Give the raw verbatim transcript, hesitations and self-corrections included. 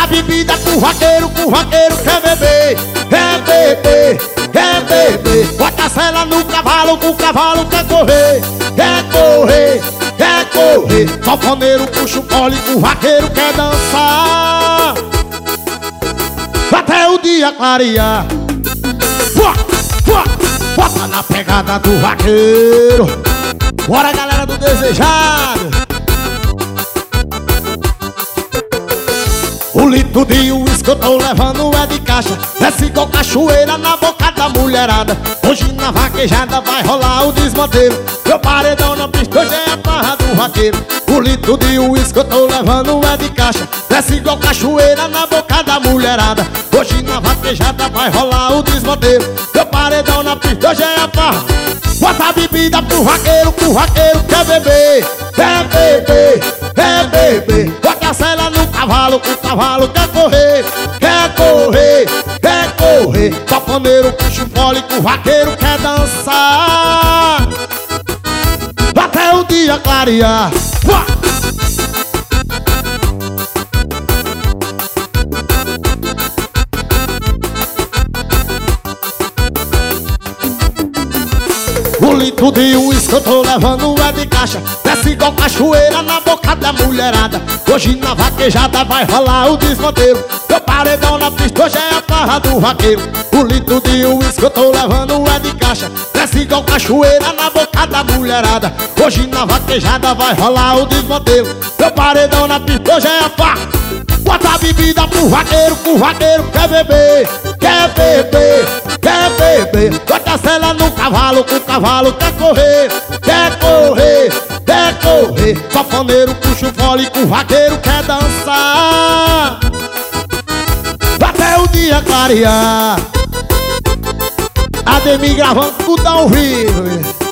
bebida pro vaqueiro, pro vaqueiro quer beber. Quer beber, quer beber. Bota a sela no cavalo, o cavalo quer correr. Quer correr, quer correr. Sanfoneiro puxa o fole, o vaqueiro quer dançar até o dia clarear. Bota na pegada do vaqueiro. Bora, galera do desejado. O litro de uísque eu tô levando é de caixa. Desce igual cachoeira na boca da mulherada. Hoje na vaquejada vai rolar o desmanteiro. Meu paredão na pista hoje é a barra do vaqueiro. O litro de uísque eu tô levando é de caixa. Desce igual cachoeira na boca da mulherada. Hoje na vaquejada vai rolar o desmanteiro. Meu paredão na pista hoje é a barra. Bota a bebida pro vaqueiro, pro vaqueiro quer beber. Quer beber, quer beber. Bota a sela no cavalo, o cavalo quer correr. Quer correr, quer correr. Sanfoneiro puxa o fole, o vaqueiro quer dançar até o dia clarear. O litro de uísque eu tô levando é de caixa. Desce igual cachoeira na boca da mulherada. Hoje na vaquejada vai rolar o desmanteiro. Meu paredão na pista hoje é a barra do vaqueiro. O litro de uísque eu tô levando é de caixa. Desce igual cachoeira na boca da mulherada. Hoje na vaquejada vai rolar o desmanteiro. Meu paredão na pista hoje é a barra. Bota a bebida pro vaqueiro, pro vaqueiro quer beber. Quer beber, quer beber. Bota a sela no cavalo, o cavalo quer correr. Quer correr, quer correr. Sanfoneiro puxa o fole, o vaqueiro quer dançar até o dia clarear. Ademir gravando tudo ao vivo.